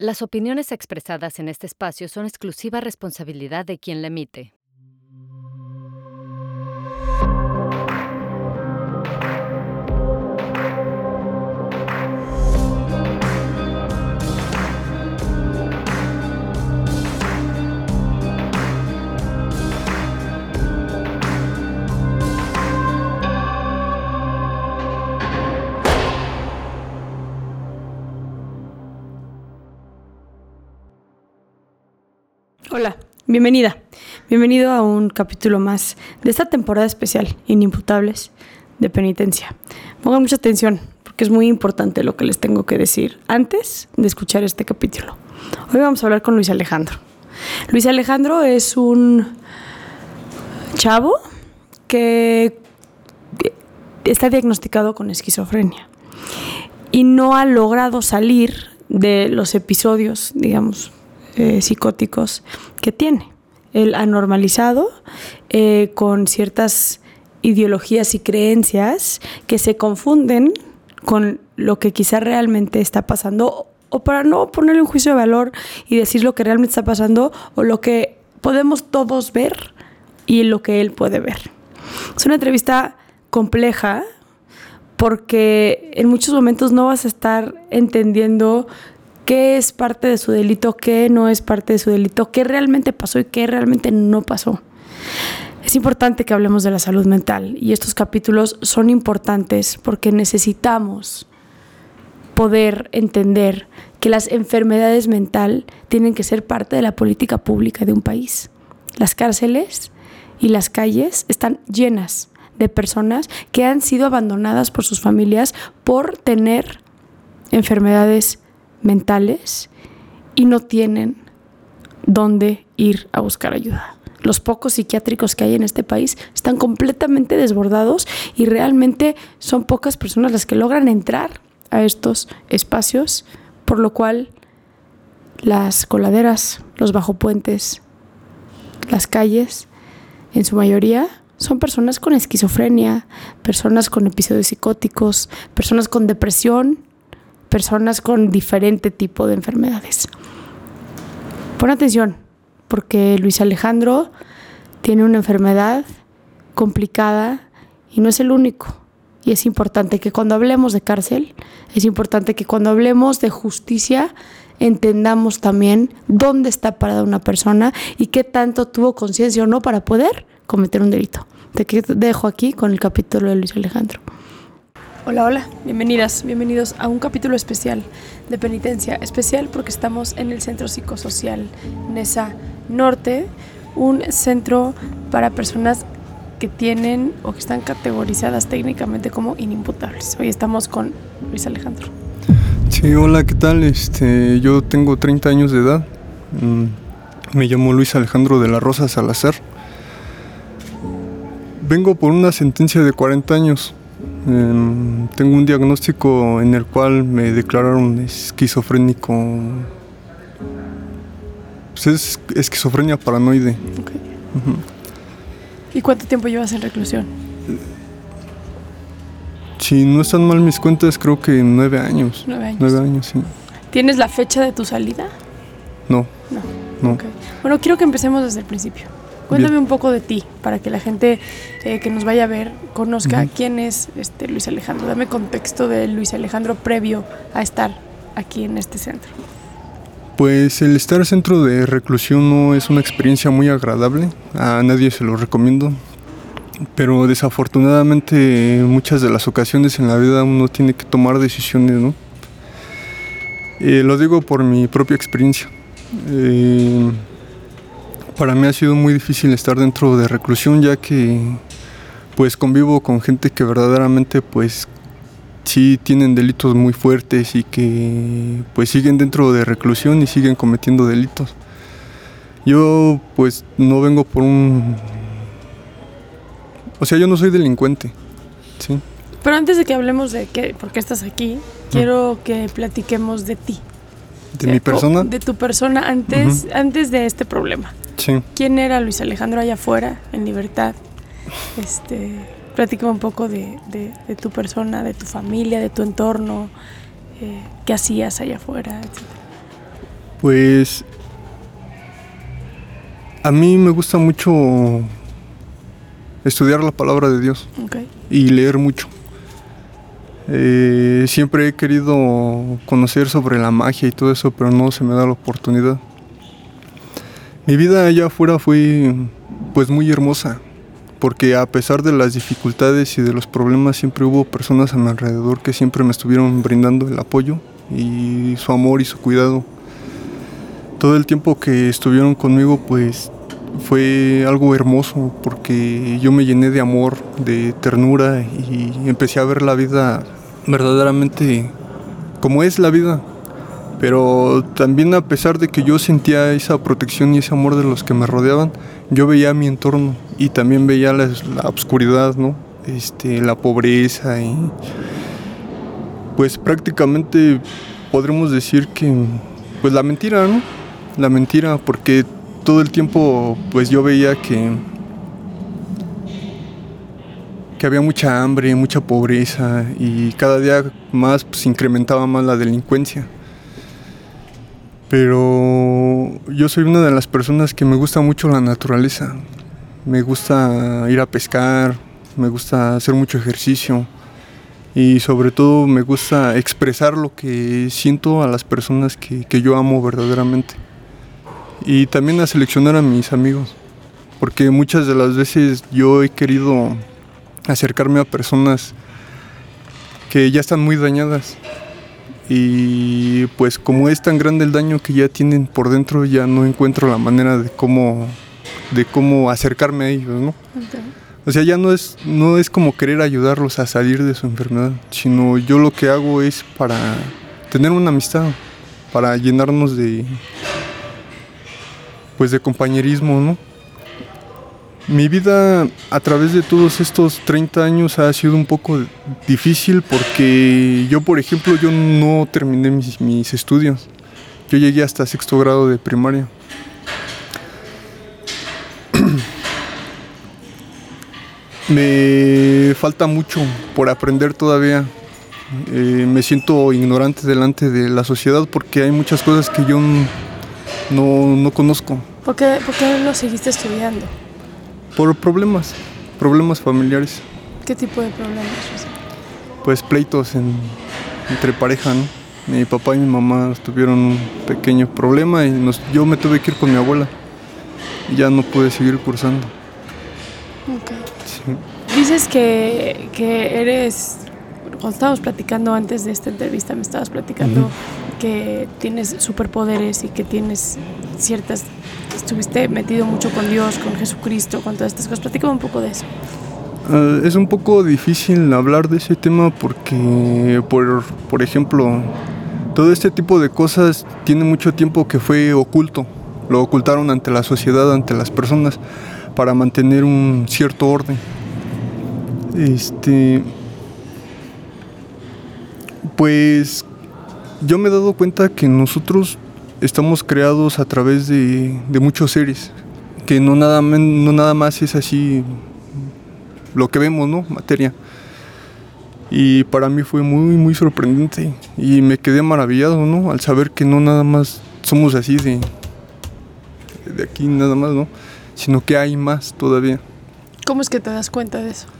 Las opiniones expresadas en este espacio son exclusiva responsabilidad de quien la emite. Hola, bienvenida. Bienvenido a un capítulo más de esta temporada especial, Inimputables de Penitencia. Pongan mucha atención, porque es muy importante lo que les tengo que decir antes de escuchar este capítulo. Hoy vamos a hablar con Luis Alejandro. Luis Alejandro es un chavo que está diagnosticado con esquizofrenia y no ha logrado salir de los episodios, digamos, psicóticos que tiene. Él ha normalizado con ciertas ideologías y creencias que se confunden con lo que quizá realmente está pasando, o para no ponerle un juicio de valor y decir lo que realmente está pasando o lo que podemos todos ver y lo que él puede ver. Es una entrevista compleja porque en muchos momentos no vas a estar entendiendo qué es parte de su delito, qué no es parte de su delito, qué realmente pasó y qué realmente no pasó. Es importante que hablemos de la salud mental y estos capítulos son importantes porque necesitamos poder entender que las enfermedades mentales tienen que ser parte de la política pública de un país. Las cárceles y las calles están llenas de personas que han sido abandonadas por sus familias por tener enfermedades mentales y no tienen dónde ir a buscar ayuda. Los pocos psiquiátricos que hay en este país están completamente desbordados y realmente son pocas personas las que logran entrar a estos espacios, por lo cual las coladeras, los bajopuentes, las calles, en su mayoría son personas con esquizofrenia, personas con episodios psicóticos, personas con depresión, personas con diferente tipo de enfermedades. Pon atención, porque Luis Alejandro tiene una enfermedad complicada y no es el único. Y es importante que cuando hablemos de cárcel, es importante que cuando hablemos de justicia, entendamos también dónde está parada una persona y qué tanto tuvo conciencia o no para poder cometer un delito. Te dejo aquí con el capítulo de Luis Alejandro. Hola, hola, bienvenidas, bienvenidos a un capítulo especial de Penitencia. Especial porque estamos en el Centro Psicosocial Nesa Norte, un centro para personas que tienen o que están categorizadas técnicamente como inimputables. Hoy estamos con Luis Alejandro. Sí, hola, ¿qué tal? Yo tengo 30 años de edad. Me llamo Luis Alejandro de la Rosa Salazar. Vengo por una sentencia de 40 años. Tengo un diagnóstico en el cual me declararon esquizofrénico. Pues es esquizofrenia paranoide. Okay. Uh-huh. ¿Y cuánto tiempo llevas en reclusión? Si no están mal mis cuentas, creo que 9 años. 9 años. 9 años, sí. ¿Tienes la fecha de tu salida? No. Okay. Bueno, quiero que empecemos desde el principio. Cuéntame un poco de ti, para que la gente que nos vaya a ver conozca quién es Luis Alejandro. Dame contexto de Luis Alejandro previo a estar aquí en este centro. Pues el estar en centro de reclusión no es una experiencia muy agradable, a nadie se lo recomiendo, pero desafortunadamente muchas de las ocasiones en la vida uno tiene que tomar decisiones, ¿no? Lo digo por mi propia experiencia. Para mí ha sido muy difícil estar dentro de reclusión, ya que pues convivo con gente que verdaderamente pues sí tienen delitos muy fuertes y que pues siguen dentro de reclusión y siguen cometiendo delitos. Yo pues no vengo por yo no soy delincuente, ¿sí? Pero antes de que hablemos de por qué estás aquí, quiero que platiquemos de ti. ¿De mi persona? De tu persona antes de este problema. Sí. ¿Quién era Luis Alejandro allá afuera, en libertad? Platícame un poco de tu persona, de tu familia, de tu entorno, qué hacías allá afuera, etc. Pues a mí me gusta mucho estudiar la palabra de Dios y leer mucho. Siempre he querido conocer sobre la magia y todo eso, pero no se me da la oportunidad. Mi vida allá afuera fue pues muy hermosa, porque a pesar de las dificultades y de los problemas siempre hubo personas a mi alrededor que siempre me estuvieron brindando el apoyo y su amor y su cuidado. Todo el tiempo que estuvieron conmigo pues fue algo hermoso, porque yo me llené de amor, de ternura, y empecé a ver la vida verdaderamente como es la vida. Pero también, a pesar de que yo sentía esa protección y ese amor de los que me rodeaban, yo veía mi entorno y también veía la oscuridad, ¿no? La pobreza y pues prácticamente podremos decir que pues la mentira, ¿no? La mentira, porque todo el tiempo pues yo veía que había mucha hambre, mucha pobreza, y cada día más pues incrementaba más la delincuencia. Pero yo soy una de las personas que me gusta mucho la naturaleza. Me gusta ir a pescar, me gusta hacer mucho ejercicio y sobre todo me gusta expresar lo que siento a las personas que yo amo verdaderamente. Y también a seleccionar a mis amigos, porque muchas de las veces yo he querido acercarme a personas que ya están muy dañadas, y pues como es tan grande el daño que ya tienen por dentro, ya no encuentro la manera de cómo acercarme a ellos, ¿no? Okay. O sea, ya no es como querer ayudarlos a salir de su enfermedad, sino yo lo que hago es para tener una amistad, para llenarnos de compañerismo, ¿no? Mi vida a través de todos estos 30 años ha sido un poco difícil, porque yo, por ejemplo, yo no terminé mis estudios. Yo llegué hasta 6º grado de primaria. Me falta mucho por aprender todavía. Me siento ignorante delante de la sociedad, porque hay muchas cosas que yo no conozco. ¿Por qué lo seguiste estudiando? Por problemas familiares. ¿Qué tipo de problemas? Pues pleitos entre pareja, ¿no? Mi papá y mi mamá tuvieron un pequeño problema y yo me tuve que ir con mi abuela. Y ya no pude seguir cursando. Okay. Sí. Dices que eres... Cuando estábamos platicando antes de esta entrevista, me estabas platicando que tienes superpoderes y que tienes ciertas... Estuviste metido mucho con Dios, con Jesucristo, con todas estas cosas. Platícame un poco de eso. Es un poco difícil hablar de ese tema porque, por ejemplo, todo este tipo de cosas tiene mucho tiempo que fue oculto. Lo ocultaron ante la sociedad, ante las personas, para mantener un cierto orden. Pues yo me he dado cuenta que nosotros estamos creados a través de muchos seres, que no nada más es así lo que vemos, ¿no? Materia. Y para mí fue muy, muy sorprendente y me quedé maravillado, ¿no? Al saber que no nada más somos así de aquí nada más, ¿no? Sino que hay más todavía. ¿Cómo es que te das cuenta de eso?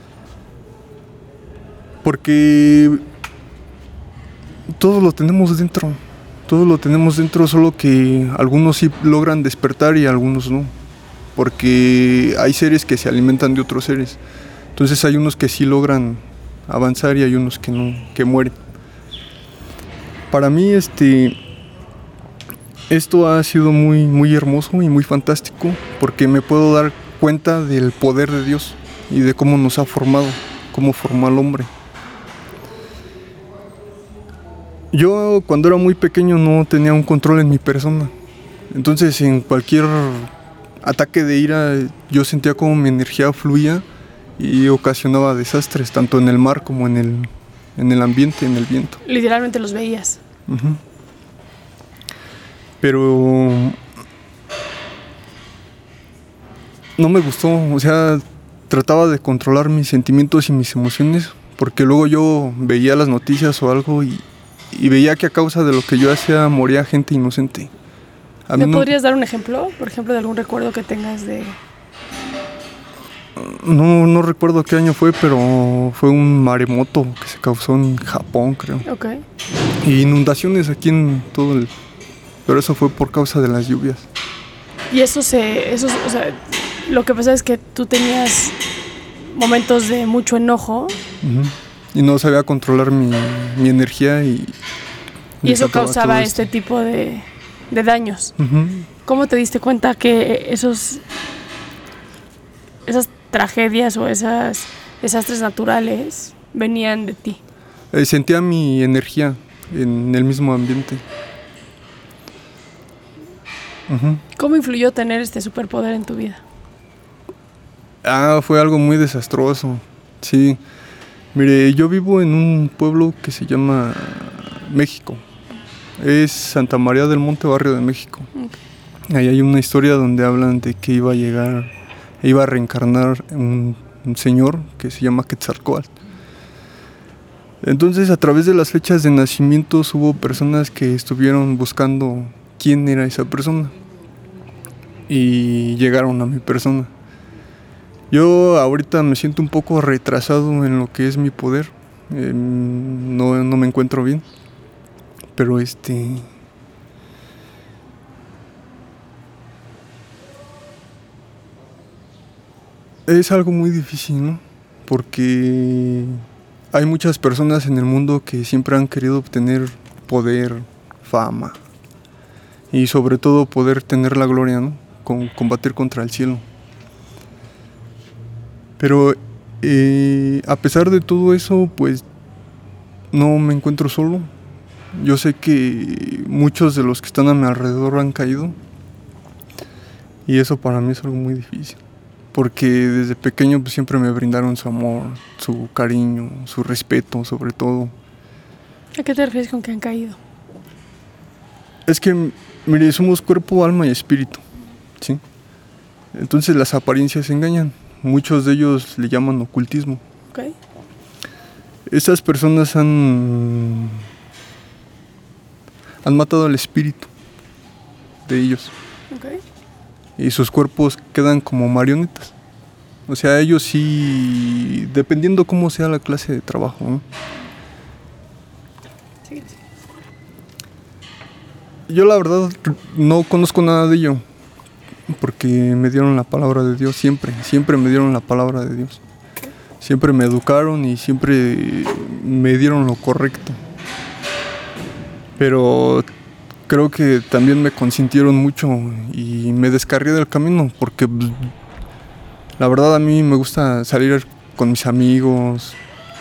Porque todo lo tenemos dentro, solo que algunos sí logran despertar y algunos no, porque hay seres que se alimentan de otros seres. Entonces hay unos que sí logran avanzar y hay unos que no, que mueren. Para mí esto ha sido muy, muy hermoso y muy fantástico, porque me puedo dar cuenta del poder de Dios y de cómo nos ha formado, cómo formó al hombre. Yo cuando era muy pequeño no tenía un control en mi persona, entonces en cualquier ataque de ira yo sentía como mi energía fluía y ocasionaba desastres, tanto en el mar como en el ambiente, en el viento. Literalmente los veías. Uh-huh. Pero no me gustó, o sea, trataba de controlar mis sentimientos y mis emociones, porque luego yo veía las noticias o algo y veía que a causa de lo que yo hacía moría gente inocente. ¿Me podrías dar un ejemplo? Por ejemplo, de algún recuerdo que tengas de... No recuerdo qué año fue, pero fue un maremoto que se causó en Japón, creo. Ok. Y inundaciones aquí en todo el... Pero eso fue por causa de las lluvias. Y o sea, lo que pasa es que tú tenías momentos de mucho enojo. Uh-huh. Y no sabía controlar mi energía y eso causaba este tipo de daños. Uh-huh. ¿Cómo te diste cuenta que esas tragedias o esos desastres naturales venían de ti? Sentía mi energía en el mismo ambiente. Uh-huh. ¿Cómo influyó tener este superpoder en tu vida? Fue algo muy desastroso. Sí. Mire, yo vivo en un pueblo que se llama México. Es Santa María del Monte, barrio de México. Okay. Ahí hay una historia donde hablan de que iba a reencarnar un señor que se llama Quetzalcóatl. Entonces, a través de las fechas de nacimientos hubo personas que estuvieron buscando quién era esa persona y llegaron a mi persona. Yo ahorita me siento un poco retrasado en lo que es mi poder. No me encuentro bien. Pero es algo muy difícil, ¿no? Porque hay muchas personas en el mundo que siempre han querido obtener poder, fama y sobre todo poder tener la gloria, ¿no? Combatir contra el cielo. Pero a pesar de todo eso, pues no me encuentro solo. Yo sé que muchos de los que están a mi alrededor han caído y eso para mí es algo muy difícil, porque desde pequeño pues, siempre me brindaron su amor, su cariño, su respeto sobre todo. ¿A qué te refieres con que han caído? Es que, mire, somos cuerpo, alma y espíritu, ¿sí? Entonces las apariencias engañan. Muchos de ellos le llaman ocultismo. Okay. Estas personas han matado al espíritu de ellos. Okay. Y sus cuerpos quedan como marionetas. O sea, ellos sí, dependiendo cómo sea la clase de trabajo, ¿no? Sí. Yo la verdad no conozco nada de ello, porque me dieron la palabra de Dios siempre me dieron la palabra de Dios. Siempre me educaron y siempre me dieron lo correcto. Pero creo que también me consintieron mucho y me descarrié del camino, porque la verdad a mí me gusta salir con mis amigos,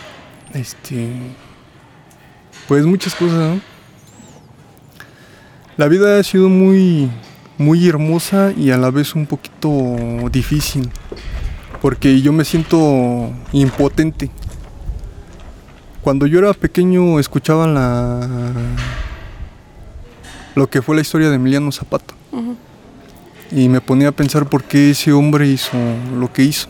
pues muchas cosas, ¿no? La vida ha sido muy, muy hermosa y a la vez un poquito difícil, porque yo me siento impotente. Cuando yo era pequeño escuchaba lo que fue la historia de Emiliano Zapata. Uh-huh. Y me ponía a pensar por qué ese hombre hizo lo que hizo.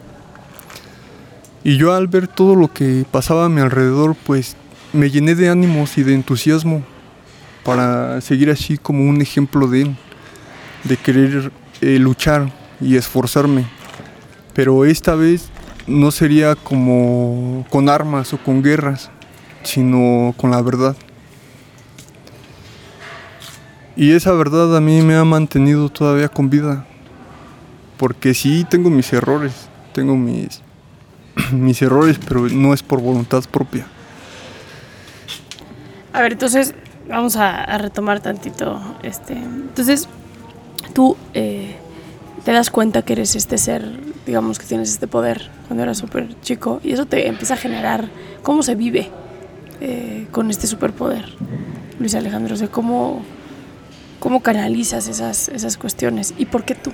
Y yo al ver todo lo que pasaba a mi alrededor, pues me llené de ánimos y de entusiasmo para seguir así como un ejemplo de él, de querer luchar y esforzarme. Pero esta vez no sería como con armas o con guerras, sino con la verdad. Y esa verdad a mí me ha mantenido todavía con vida, porque sí tengo mis errores, mis errores, pero no es por voluntad propia. A ver, entonces vamos a retomar tantito. Entonces, tú te das cuenta que eres este ser, digamos que tienes este poder cuando eras súper chico, y eso te empieza a generar cómo se vive con este superpoder, Luis Alejandro. O sea, ¿cómo canalizas esas cuestiones? ¿Y por qué tú?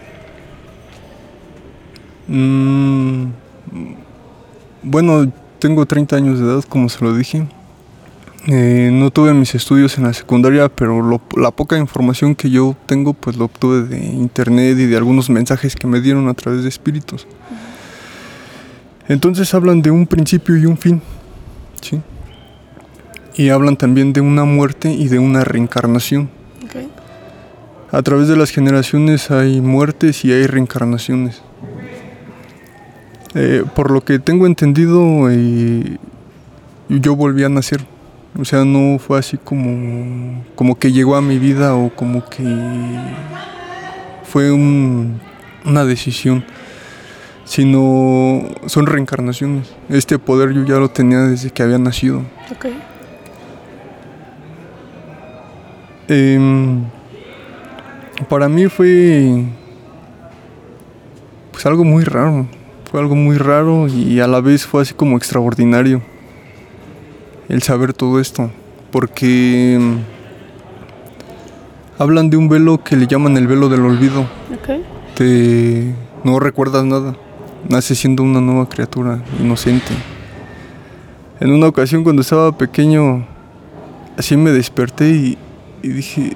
Bueno, tengo 30 años de edad, como se lo dije. No tuve mis estudios en la secundaria, pero la poca información que yo tengo, pues lo obtuve de internet y de algunos mensajes que me dieron a través de espíritus. Entonces hablan de un principio y un fin, ¿sí? Y hablan también de una muerte y de una reencarnación. Okay. a través de las generaciones hay muertes y hay reencarnaciones. Por lo que tengo entendido, yo volví a nacer. O sea, no fue así como que llegó a mi vida o como que fue una decisión, sino son reencarnaciones. Este poder yo ya lo tenía desde que había nacido. Ok. Para mí fue pues algo muy raro. Fue algo muy raro y a la vez fue así como extraordinario el saber todo esto, porque hablan de un velo que le llaman el velo del olvido. Ok. No recuerdas nada, naces siendo una nueva criatura, inocente. En una ocasión cuando estaba pequeño, así me desperté y dije,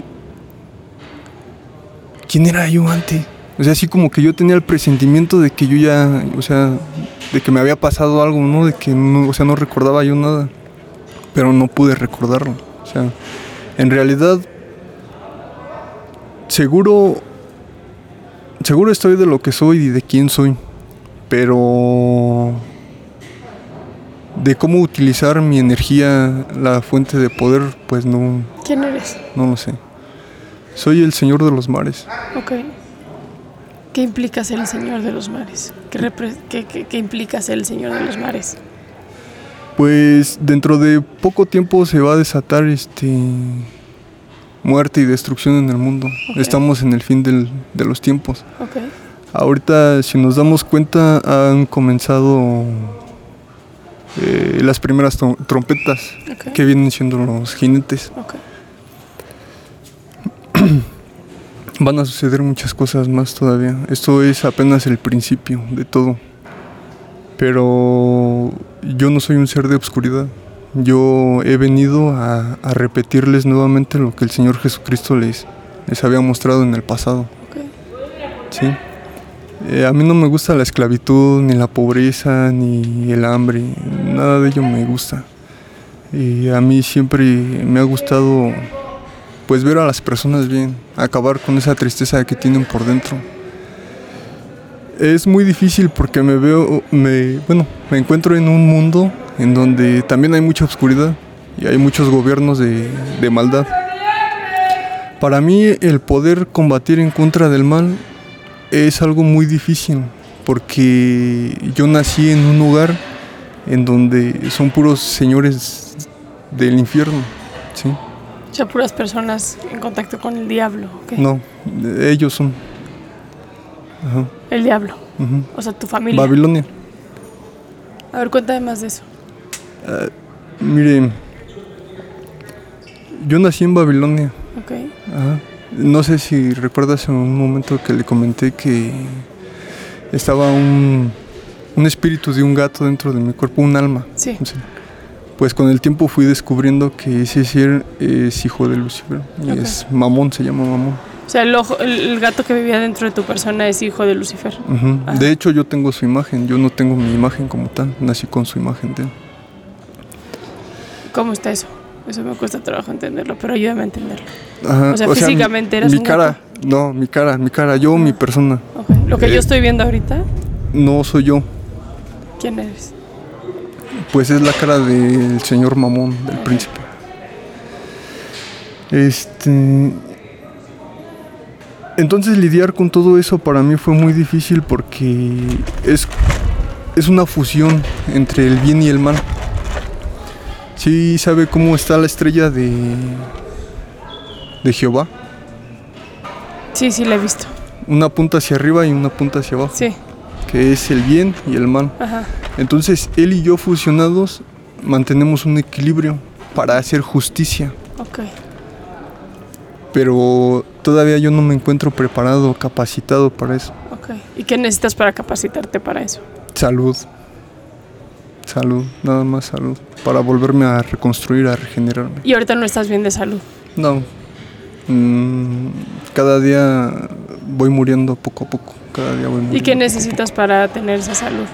¿quién era yo antes? O sea, así como que yo tenía el presentimiento de que yo ya, o sea, de que me había pasado algo, ¿no? De que no, o sea, no recordaba yo nada, pero no pude recordarlo. O sea, en realidad, seguro estoy de lo que soy y de quién soy, pero de cómo utilizar mi energía, la fuente de poder, pues no. ¿Quién eres? No lo sé. Soy el señor de los mares. Ok. ¿Qué implica ser el señor de los mares? ¿Qué implica ser el señor de los mares? Pues dentro de poco tiempo se va a desatar muerte y destrucción en el mundo. Okay. Estamos en el fin de los tiempos. Okay. Ahorita, si nos damos cuenta, han comenzado las primeras trompetas, Okay. que vienen siendo los jinetes. Okay. Van a suceder muchas cosas más todavía. Esto es apenas el principio de todo. Pero yo no soy un ser de oscuridad. Yo he venido a repetirles nuevamente lo que el Señor Jesucristo les había mostrado en el pasado. Okay. ¿Sí? A mí no me gusta la esclavitud, ni la pobreza, ni el hambre. Nada de ello me gusta. Y a mí siempre me ha gustado, pues, ver a las personas bien, acabar con esa tristeza que tienen por dentro. Es muy difícil porque me encuentro en un mundo en donde también hay mucha oscuridad y hay muchos gobiernos de maldad. Para mí el poder combatir en contra del mal es algo muy difícil porque yo nací en un hogar en donde son puros señores del infierno, ¿sí? O sea, puras personas en contacto con el diablo. ¿Okay? No, ellos son. Ajá. El diablo. Uh-huh. O sea, tu familia. Babilonia. A ver, cuéntame más de eso. Mire, yo nací en Babilonia. Ok. Ajá. No sé si recuerdas en un momento que le comenté que estaba un espíritu de un gato dentro de mi cuerpo, un alma. Sí. O sea, pues con el tiempo fui descubriendo que ese ser es hijo de Lucifer. Y Okay. es Mamón, se llama Mamón. O sea, el gato que vivía dentro de tu persona es hijo de Lucifer. Uh-huh. De hecho, yo tengo su imagen. Yo no tengo mi imagen como tal. Nací con su imagen de él. ¿Cómo está eso? Eso me cuesta trabajo entenderlo, pero ayúdame a entenderlo. Ajá. O sea, físicamente eras mi un cara. gato. No, mi cara. Yo, mi persona. Okay. Lo que yo estoy viendo ahorita, No soy yo. ¿quién eres? Pues es la cara del señor Mamón, del príncipe. Entonces lidiar con todo eso para mí fue muy difícil porque es una fusión entre el bien y el mal. ¿Sí sabe cómo está la estrella de Jehová? Sí, la he visto. Una punta hacia arriba y una punta hacia abajo. Sí. Que es el bien y el mal. Ajá. Entonces él y yo fusionados mantenemos un equilibrio para hacer justicia. Ok. Pero todavía yo no me encuentro preparado, capacitado para eso. Ok. ¿Y qué necesitas para capacitarte para eso? Salud, nada más salud, para volverme a reconstruir, a regenerarme. Y ahorita no estás bien de salud. No, cada día voy muriendo poco a poco, cada día voy muriendo. ¿Y qué necesitas para tener esa salud?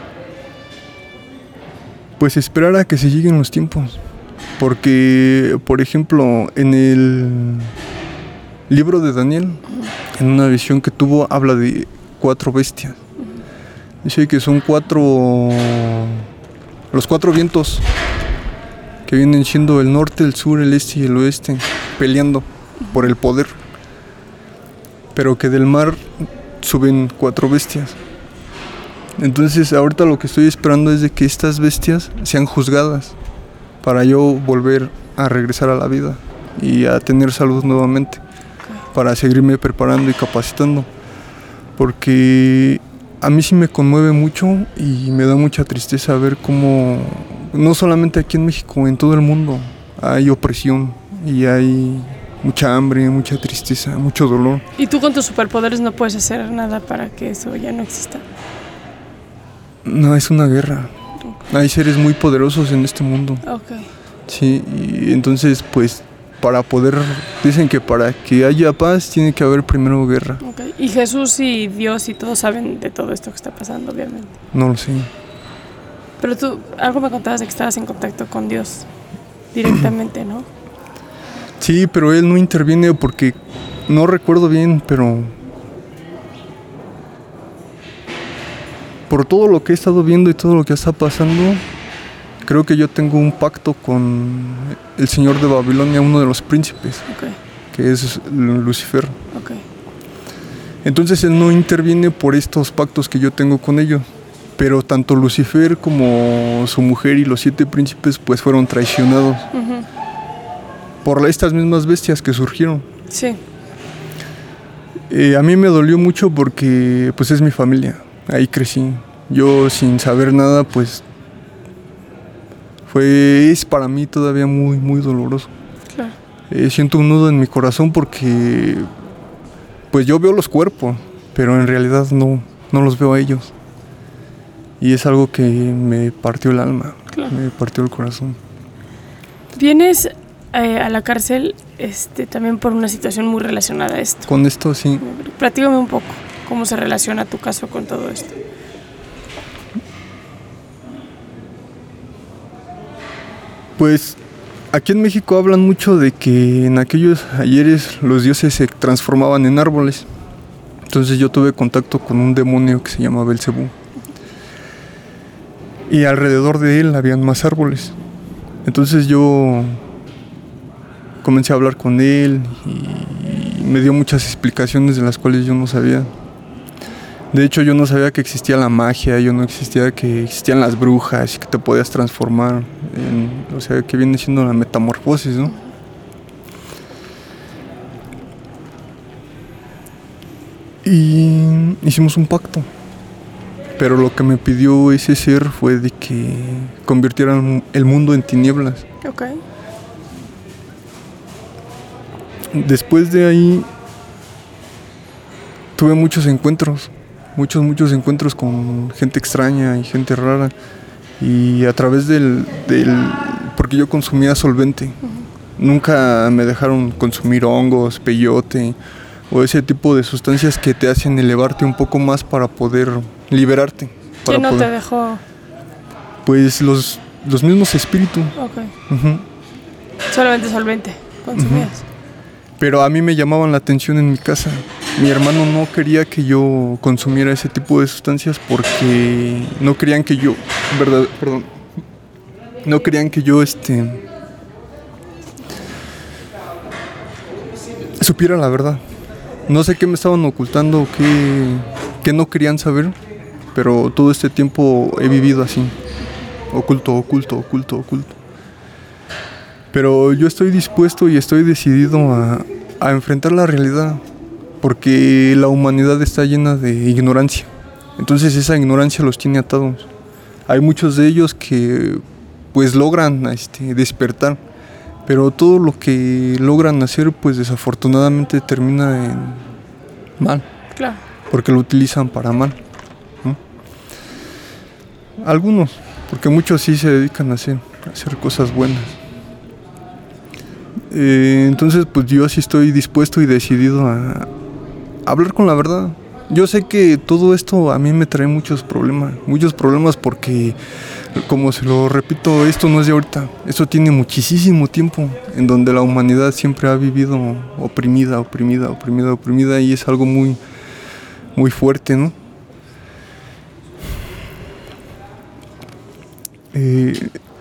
Pues esperar a que se lleguen los tiempos, porque, por ejemplo, en libro de Daniel, en una visión que tuvo, habla de 4 bestias. Dice que son los 4 vientos que vienen siendo el norte, el sur, el este y el oeste, peleando por el poder. Pero que del mar suben 4 bestias. Entonces ahorita lo que estoy esperando es de que estas bestias sean juzgadas para yo volver a regresar a la vida y a tener salud nuevamente, para seguirme preparando y capacitando, porque a mí sí me conmueve mucho y me da mucha tristeza ver cómo, no solamente aquí en México, en todo el mundo hay opresión y hay mucha hambre, mucha tristeza, mucho dolor. ¿Y tú con tus superpoderes no puedes hacer nada para que eso ya no exista? No, es una guerra. Hay seres muy poderosos en este mundo. Okay. Sí, y entonces pues dicen que para que haya paz tiene que haber primero guerra. Okay. Y Jesús y Dios y todos saben de todo esto que está pasando, obviamente. No lo sé. Pero tú, algo me contabas de que estabas en contacto con Dios directamente, ¿no? Sí, pero él no interviene porque no recuerdo bien, pero por todo lo que he estado viendo y todo lo que está pasando, creo que yo tengo un pacto con el señor de Babilonia, uno de los príncipes, Okay. que es Lucifer. Okay. Entonces él no interviene por estos pactos que yo tengo con ellos, pero tanto Lucifer como su mujer y los 7 príncipes pues fueron traicionados por estas mismas bestias que surgieron. Sí. A mí me dolió mucho porque pues es mi familia, ahí crecí. Yo sin saber nada pues es para mí todavía muy, muy doloroso. Claro. Siento un nudo en mi corazón porque pues yo veo los cuerpos, pero en realidad no los veo a ellos. Y es algo que me partió el alma, Claro. me partió el corazón. Vienes a la cárcel también por una situación muy relacionada a esto. Con esto sí. Platícame un poco cómo se relaciona tu caso con todo esto. Pues aquí en México hablan mucho de que en aquellos ayeres los dioses se transformaban en árboles. Entonces yo tuve contacto con un demonio que se llama Belcebú. Y alrededor de él habían más árboles. Entonces yo comencé a hablar con él y me dio muchas explicaciones de las cuales yo no sabía. De hecho, yo no sabía que existía la magia, yo no existía que existían las brujas y que te podías transformar o sea, que viene siendo la metamorfosis, ¿no? Y hicimos un pacto. Pero lo que me pidió ese ser fue de que convirtieran el mundo en tinieblas. Okay. Después de ahí tuve muchos encuentros, muchos encuentros con gente extraña y gente rara. Y a través porque yo consumía solvente. Nunca me dejaron consumir hongos, peyote o ese tipo de sustancias que te hacen elevarte un poco más para poder liberarte. ¿Quién no te dejó? Pues los mismos espíritus. Okay. Uh-huh. Solamente solvente consumías. Pero a mí me llamaban la atención en mi casa. Mi hermano no quería que yo consumiera ese tipo de sustancias porque no querían que yo, no querían que yo supiera la verdad. No sé qué me estaban ocultando, qué no querían saber, pero todo este tiempo he vivido así, oculto. Pero yo estoy dispuesto y estoy decidido a enfrentar la realidad, porque la humanidad está llena de ignorancia. Entonces esa ignorancia los tiene atados. Hay muchos de ellos que pues logran despertar, pero todo lo que logran hacer pues desafortunadamente termina en mal. Claro. Porque lo utilizan para mal, ¿no? Algunos, porque muchos sí se dedican a hacer cosas buenas. Entonces pues yo sí estoy dispuesto y decidido a hablar con la verdad. Yo sé que todo esto a mí me trae muchos problemas porque como se lo repito, esto no es de ahorita, esto tiene muchísimo tiempo en donde la humanidad siempre ha vivido oprimida y es algo muy, muy fuerte, ¿no? Me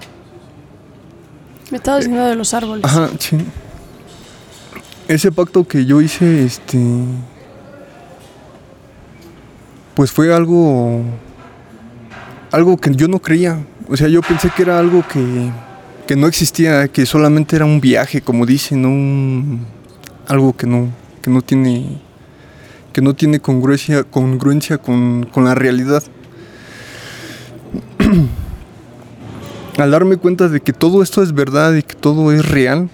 estaba diciendo de los árboles. Ajá, sí. Ese pacto que yo hice, pues fue algo que yo no creía. O sea, yo pensé que era algo que no existía, que solamente era un viaje, como dicen, ¿no? Algo que no tiene congruencia con la realidad. Al darme cuenta de que todo esto es verdad y que todo es real,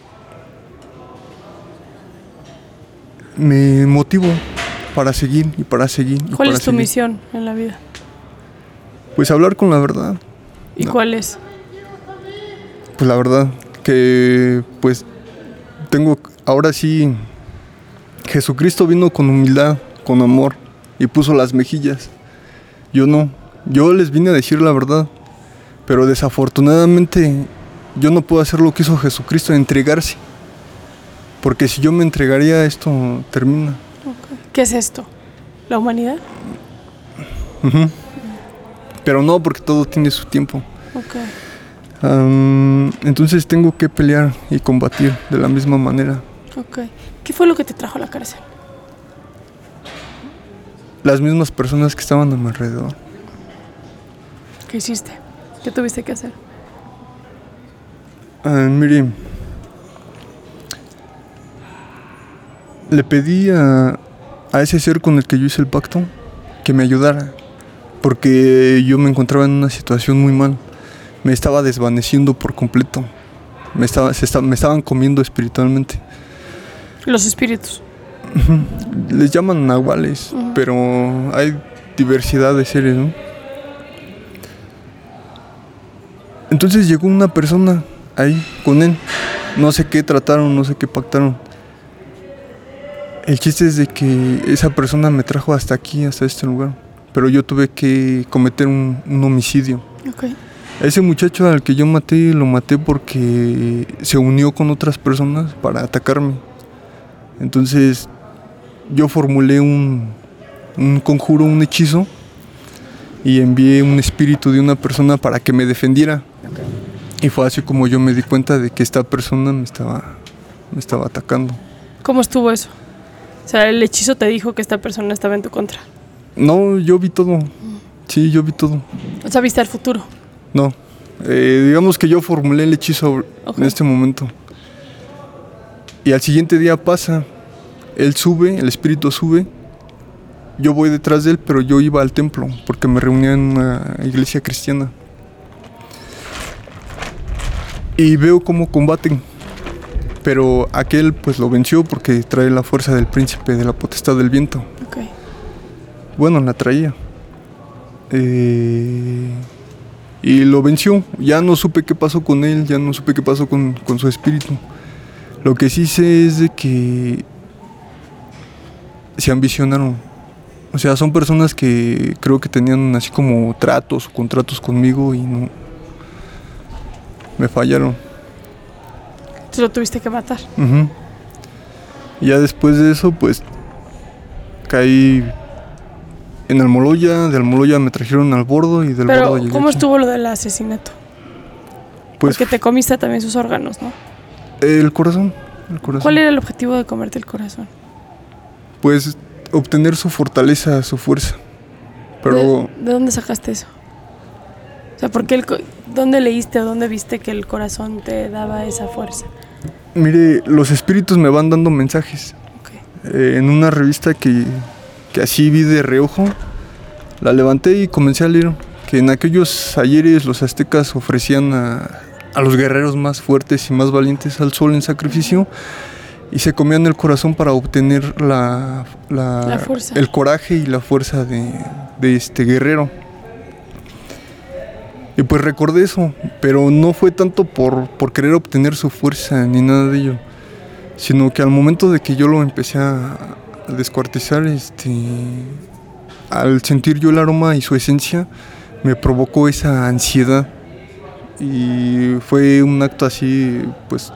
me motivo para seguir y para seguir. ¿Cuál es tu misión en la vida? Pues hablar con la verdad. ¿Y cuál es? Pues la verdad, que pues ahora sí, Jesucristo vino con humildad, con amor y puso las mejillas. Yo no, yo les vine a decir la verdad, pero desafortunadamente yo no puedo hacer lo que hizo Jesucristo, entregarse. Porque si yo me entregaría, esto termina. Okay. ¿Qué es esto? ¿La humanidad? Uh-huh. Pero no, porque todo tiene su tiempo. Okay. Entonces tengo que pelear y combatir de la misma manera. Okay. ¿Qué fue lo que te trajo a la cárcel? Las mismas personas que estaban a mi alrededor. ¿Qué hiciste? ¿Qué tuviste que hacer? Mire, le pedí a ese ser con el que yo hice el pacto que me ayudara, porque yo me encontraba en una situación muy mal. Me estaba desvaneciendo por completo. Me estaban comiendo espiritualmente. Los espíritus. Les llaman nahuales, pero hay diversidad de seres, ¿no? Entonces llegó una persona ahí con él. No sé qué trataron, no sé qué pactaron. El chiste es de que esa persona me trajo hasta aquí, hasta este lugar. Pero yo tuve que cometer un homicidio. Okay. Ese muchacho al que yo maté, lo maté porque se unió con otras personas para atacarme. Entonces yo formulé un conjuro, un hechizo, y envié un espíritu de una persona para que me defendiera. Okay. Y fue así como yo me di cuenta de que esta persona me estaba atacando. ¿Cómo estuvo eso? O sea, el hechizo te dijo que esta persona estaba en tu contra. No, yo vi todo. Sí, yo vi todo. O sea, ¿viste el futuro? No. Digamos que yo formulé el hechizo en este momento. Y al siguiente día pasa. Él sube, el espíritu sube. Yo voy detrás de él, pero yo iba al templo porque me reunía en una iglesia cristiana. Y veo cómo combaten. Pero aquel pues lo venció porque trae la fuerza del príncipe de la potestad del viento. Okay. Bueno, la traía. Y lo venció. Ya no supe qué pasó con él, ya no supe qué pasó con su espíritu. Lo que sí sé es de que se ambicionaron. O sea, son personas que creo que tenían así como tratos o contratos conmigo y no me fallaron. ¿Tú lo tuviste que matar? Uh-huh. Y ya después de eso, pues caí en Almoloya. De Almoloya me trajeron al Bordo y del Bordo llegué. ¿Pero cómo aquí. estuvo lo del asesinato? Pues, porque te comiste también sus órganos, ¿no? El corazón. ¿Cuál era el objetivo de comerte el corazón? Pues obtener su fortaleza, su fuerza. Pero ¿De dónde sacaste eso? O sea, ¿por qué ¿dónde leíste o dónde viste que el corazón te daba esa fuerza? mire, los espíritus me van dando mensajes. Okay. En una revista que así vi de reojo, la levanté y comencé a leer que en aquellos ayeres los aztecas ofrecían a los guerreros más fuertes y más valientes al sol en sacrificio y se comían el corazón para obtener la fuerza, el coraje y la fuerza de este guerrero. Y pues recordé eso, pero no fue tanto por querer obtener su fuerza ni nada de ello, sino que al momento de que yo lo empecé a descuartizar, al sentir yo el aroma y su esencia, me provocó esa ansiedad Y fue un acto así, pues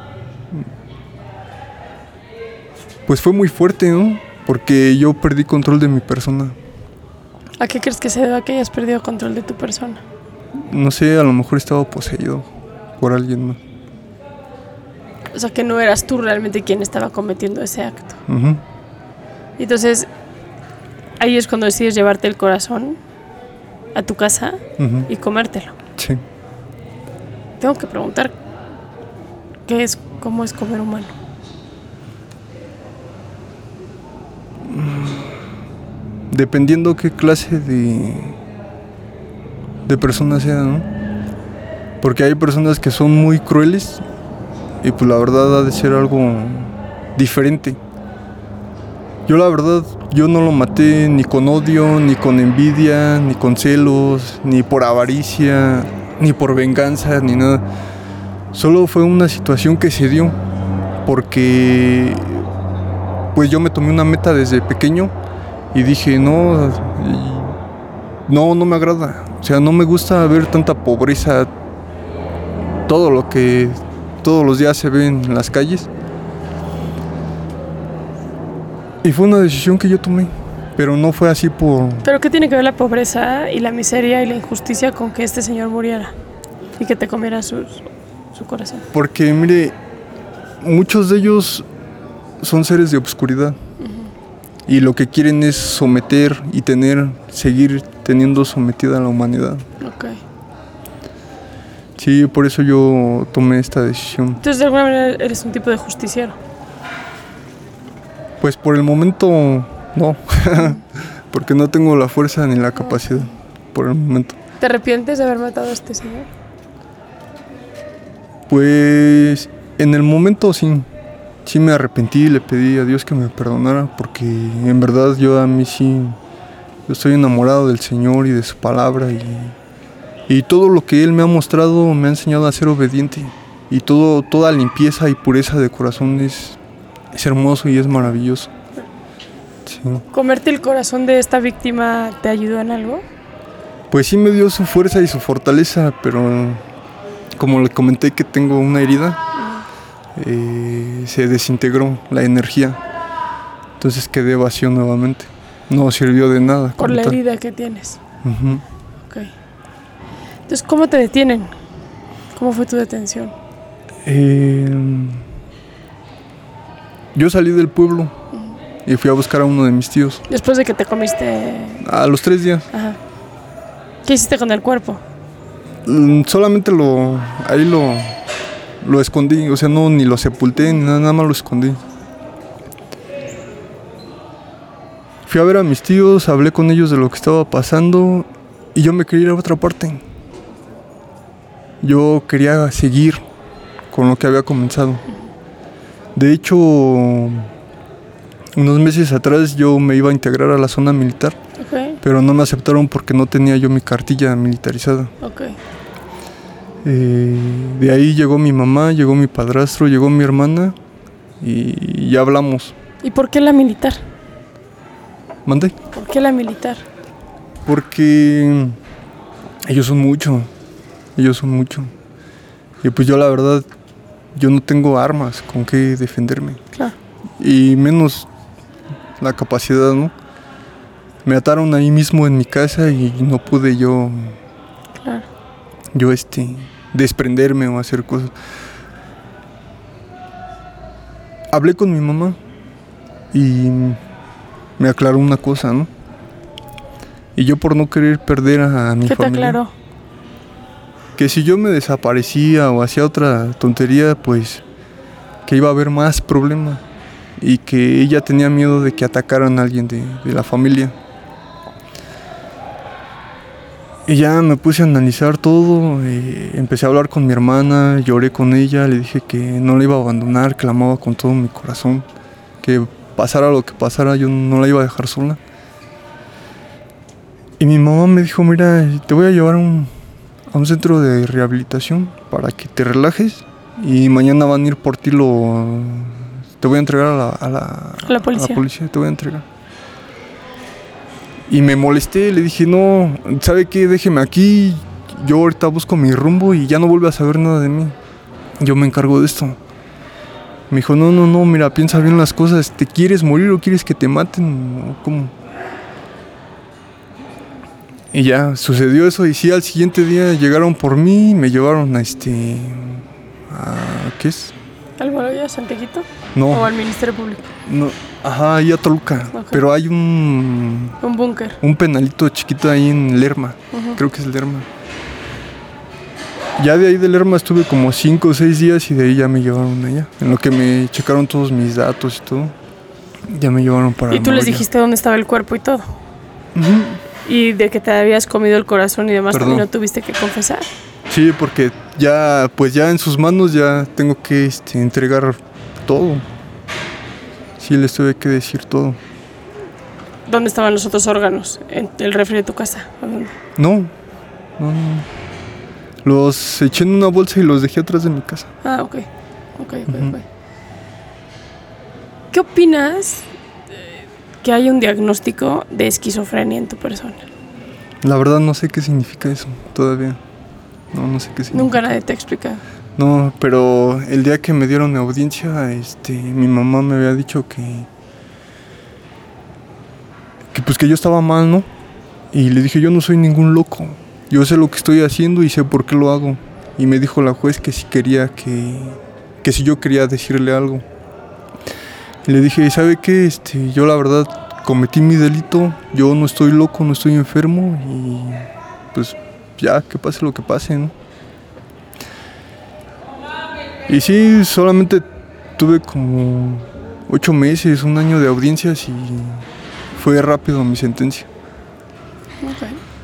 fue muy fuerte, ¿no? Porque yo perdí control de mi persona. ¿A qué crees que se deba que hayas perdido control de tu persona? No sé, a lo mejor estaba poseído por alguien más. O sea, que no eras tú realmente quien estaba cometiendo ese acto. Uh-huh. Y entonces, ahí es cuando decides llevarte el corazón a tu casa y comértelo. Sí. Tengo que preguntar, ¿cómo es comer humano? Dependiendo qué clase de persona sea, ¿no? Porque hay personas que son muy crueles y pues la verdad ha de ser algo diferente. Yo la verdad, yo no lo maté ni con odio, ni con envidia, ni con celos, ni por avaricia, ni por venganza, ni nada. Solo fue una situación que se dio porque pues yo me tomé una meta desde pequeño y dije, no me agrada. O sea, no me gusta ver tanta pobreza, todo lo que todos los días se ve en las calles. Y fue una decisión que yo tomé, pero no fue así por... ¿Pero qué tiene que ver la pobreza y la miseria y la injusticia con que este señor muriera y que te comiera su corazón? Porque, mire, muchos de ellos son seres de obscuridad. Y lo que quieren es someter y seguir teniendo sometida a la humanidad. Ok. Sí, por eso yo tomé esta decisión. Entonces, de alguna manera, eres un tipo de justiciero. Pues por el momento, no. Porque no tengo la fuerza ni la capacidad. Por el momento. ¿Te arrepientes de haber matado a este señor? Pues en el momento sí. Sí me arrepentí, le pedí a Dios que me perdonara, porque en verdad yo estoy enamorado del Señor y de su palabra, y todo lo que Él me ha mostrado me ha enseñado a ser obediente, y toda limpieza y pureza de corazón es hermoso y es maravilloso. Sí. ¿Comerte el corazón de esta víctima te ayudó en algo? Pues sí me dio su fuerza y su fortaleza, pero como le comenté que tengo una herida, se desintegró la energía, entonces quedé vacío nuevamente, no sirvió de nada. Por la herida que tienes. Uh-huh. Okay. Entonces, ¿cómo te detienen? ¿Cómo fue tu detención? Yo salí del pueblo y fui a buscar a uno de mis tíos. Después de que te comiste... A los 3 días. Ajá. ¿Qué hiciste con el cuerpo? Solamente lo escondí, o sea, no ni lo sepulté ni nada más lo escondí. Fui a ver a mis tíos, hablé con ellos de lo que estaba pasando y yo me quería ir a otra parte. Yo quería seguir con lo que había comenzado. De hecho, unos meses atrás yo me iba a integrar a la zona militar, pero no me aceptaron porque no tenía yo mi cartilla militarizada. De ahí llegó mi mamá, llegó mi padrastro, llegó mi hermana y ya hablamos. ¿Y por qué la militar? ¿Mandé? ¿Por qué la militar? Porque ellos son mucho. Y pues yo la verdad, yo no tengo armas con qué defenderme. Claro. Y menos la capacidad, ¿no? Me ataron ahí mismo en mi casa y no pude yo... Claro. Yo desprenderme o hacer cosas. Hablé con mi mamá y me aclaró una cosa, ¿no? Y yo por no querer perder a mi familia. ¿Qué te aclaró? Que si yo me desaparecía o hacía otra tontería, pues que iba a haber más problemas y que ella tenía miedo de que atacaran a alguien de la familia. Y ya me puse a analizar todo, empecé a hablar con mi hermana, lloré con ella, le dije que no la iba a abandonar, que la amaba con todo mi corazón, que pasara lo que pasara, yo no la iba a dejar sola. Y mi mamá me dijo, mira, te voy a llevar a un centro de rehabilitación para que te relajes y mañana van a ir por ti, te voy a entregar a la policía, te voy a entregar. Y me molesté, le dije, no, ¿sabe qué? Déjeme aquí yo ahorita busco mi rumbo y ya no vuelve a saber nada de mí. Yo me encargo de esto. Me dijo, no, mira, piensa bien las cosas. ¿Te quieres morir o quieres que te maten? ¿O cómo? Y ya, sucedió eso. Y sí, al siguiente día llegaron por mí y me llevaron a ¿qué es? ¿Almoloya, Santiaguito? No. ¿O al Ministerio Público? No, ajá, ahí a Toluca. Okay. Pero hay un búnker. Un penalito chiquito ahí en Lerma. Creo que es Lerma. Ya de ahí de Lerma estuve como 5 o 6 días y de ahí ya me llevaron allá. En lo que me checaron todos mis datos y todo. Ya me llevaron para... ¿Y tú les dijiste dónde estaba el cuerpo y todo? ¿Y de que te habías comido el corazón y demás también no tuviste que confesar? Sí, porque ya, pues ya en sus manos ya tengo que entregar todo. Sí, les tuve que decir todo. ¿Dónde estaban los otros órganos? ¿En el refri de tu casa? No. Los eché en una bolsa y los dejé atrás de mi casa. Ah, ok. ¿Qué opinas que hay un diagnóstico de esquizofrenia en tu persona? La verdad no sé qué significa eso todavía. No sé qué significa. Nunca nadie te ha explicado. No, pero el día que me dieron audiencia, mi mamá me había dicho que pues que yo estaba mal, ¿no? Y le dije, yo no soy ningún loco. Yo sé lo que estoy haciendo y sé por qué lo hago. Y me dijo la juez que si quería que si yo quería decirle algo. Y le dije, ¿sabe qué? Yo la verdad cometí mi delito, yo no estoy loco, no estoy enfermo y pues ya, que pase lo que pase, ¿no? Y sí, solamente tuve como 8 meses, 1 año de audiencias y fue rápido mi sentencia. Ok.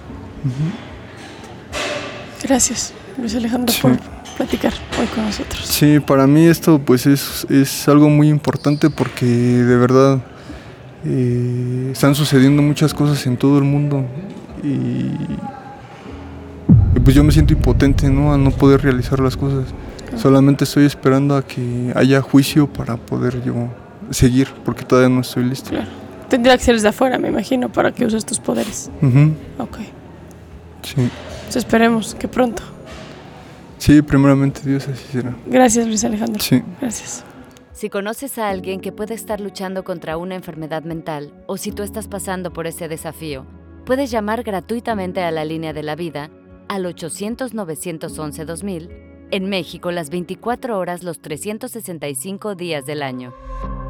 Gracias, Luis Alejandro, por platicar hoy con nosotros. Sí, para mí esto pues es algo muy importante porque de verdad están sucediendo muchas cosas en todo el mundo y pues yo me siento impotente, ¿no? A no poder realizar las cosas. Solamente estoy esperando a que haya juicio para poder yo seguir, porque todavía no estoy listo. Claro. Tendría que ser desde afuera, me imagino, para que uses tus poderes. Ok. Sí. Entonces esperemos que pronto. Sí, primeramente Dios, así será. Gracias, Luis Alejandro. Sí. Gracias. Si conoces a alguien que puede estar luchando contra una enfermedad mental o si tú estás pasando por ese desafío, puedes llamar gratuitamente a la Línea de la Vida al 800-911-2000 en México las 24 horas los 365 días del año.